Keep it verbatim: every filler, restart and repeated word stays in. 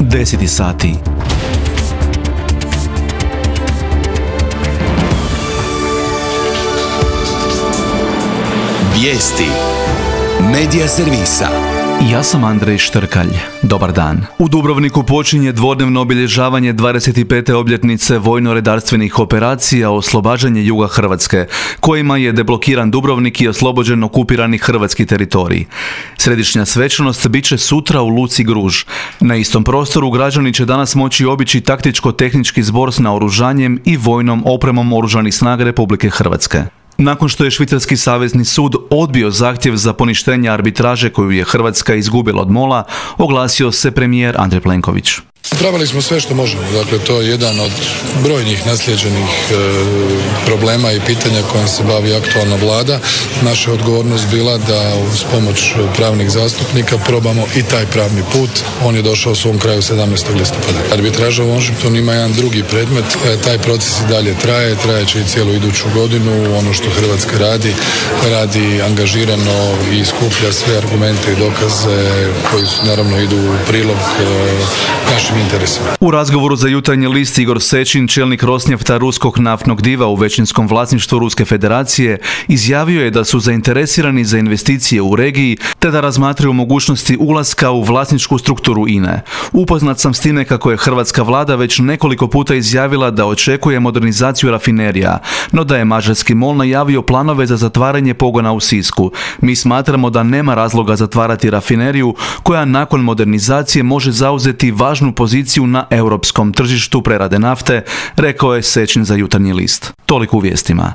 deset sati. Vijesti Medija servisa. Ja sam Andrej Štrkalj. Dobar dan. U Dubrovniku počinje dvodnevno obilježavanje dvadeset pete obljetnice vojno-redarstvenih operacija oslobađanje juga Hrvatske, kojima je deblokiran Dubrovnik i oslobođen okupirani hrvatski teritorij. Središnja svečanost bit će sutra u luci Gruž. Na istom prostoru građani će danas moći obići taktičko-tehnički zbor s naoružanjem i vojnom opremom Oružanih snaga Republike Hrvatske. Nakon što je Švicarski savezni sud odbio zahtjev za poništenje arbitraže koju je Hrvatska izgubila od MOL-a, oglasio se premijer Andrej Plenković. Napravili smo sve što možemo, dakle to je jedan od brojnih naslijeđenih e, problema i pitanja kojim se bavi aktualna vlada. Naša odgovornost bila da uz pomoć pravnih zastupnika probamo i taj pravni put. On je došao u svom kraju sedamnaestog listopada. Arbitraža u Washingtonu ima jedan drugi predmet, e, taj proces i dalje traje, trajeće i cijelu iduću godinu. Ono što Hrvatska radi, radi angažirano i skuplja sve argumente i dokaze koji su, naravno idu u prilog e, našim interesima. U razgovoru za Jutarnji list Igor Sečin, čelnik Rosnefta, ruskog naftnog diva u većinskom vlasništvu Ruske federacije, izjavio je da su zainteresirani za investicije u regiji te da razmatraju mogućnosti ulaska u vlasničku strukturu I N E. Upoznat sam s time kako je hrvatska vlada već nekoliko puta izjavila da očekuje modernizaciju rafinerija, no da je mađarski MOL najavio planove za zatvaranje pogona u Sisku. Mi smatramo da nema razloga zatvarati rafineriju koja nakon modernizacije može zauzeti važnu poziciju na europskom tržištu prerade nafte, rekao je Sečin za Jutarnji list. Toliko u vijestima.